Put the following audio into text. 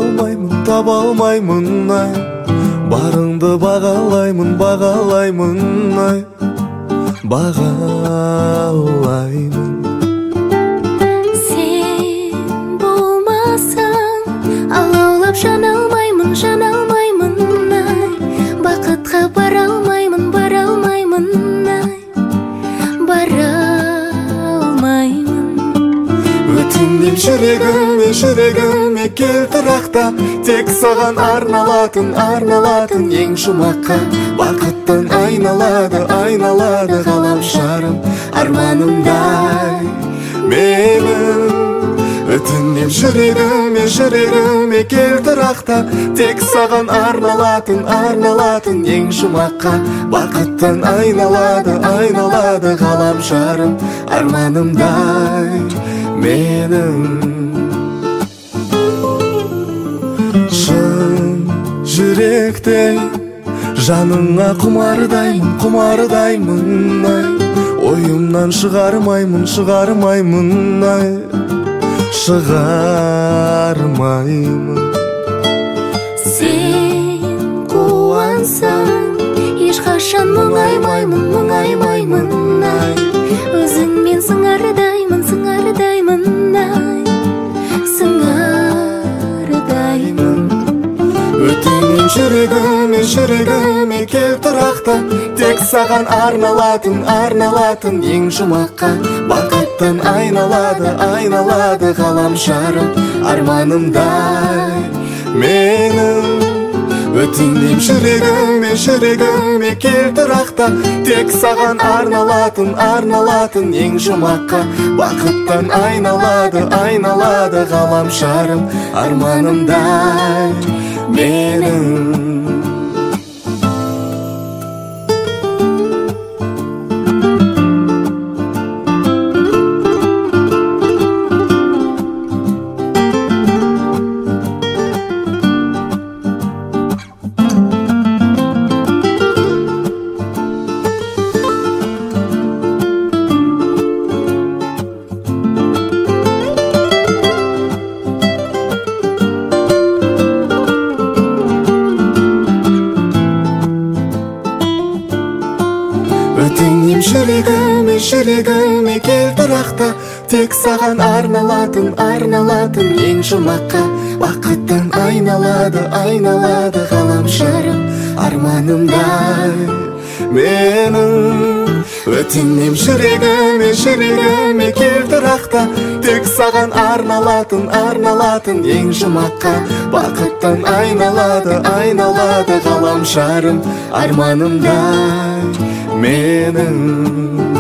таба алмаймын ай, барыңды бағалаймын, бағалаймын ай, бағалаймын. Сен болмасаң алаулап жана алмаймын, жана алмаймын ай, бақытқа бара алмаймын, бара алмаймын ай, бара алмаймын. Өтінем жүрегіме, жүрегіме келтір ақта, тек саған арналатын, арналатын ең жұмаққа. Бақыттан айналады, айналады ғаламшарым, арманымдай менің. Өтінем жүрегіме, жүрегіме келтір ақта, тек саған арналатын, арналатын ең жұмаққа. Бақыттан айналады, айналады ғаламшарым, арманымдай менің. Шын жүректей жаныңа құмардаймын, құмардаймын ай, ойымнан шығармаймын, шығармаймын ай, шығармаймын. Сен қуансаң ешқашан мұңаймаймын, мұңаймаймын ай, өзіңмен сыңардаймын, сыңардаймын ай, сыңардаймын. Өтінем жүрегіме, жүрегіме келтір ақта, тек саған арналатын, арналатын ең жұмаққа. Бақыттан айналады, айналады ғаламшарым, арманымдай менің. Өтінем жүрегіме, жүрегіме келтір ақта, тек саған арналатын, арналатын ең жұмаққа. Бақыттан айналады, айналады ғаламшарым, арманымдай менің. Өтінем жүрегіме, жүрегіме келтір ақта, тек саған арналатын, арналатын ең жұмаққа. Бақыттан айналады, айналады ғаламшарым, арманымдай менің. Өтінем жүрегіме, жүрегіме келтір ақта, тек саған арналатын, арналатын ең жұмаққа. Бақыттан айналады, айналады ғаламшарым, арманымдай менің.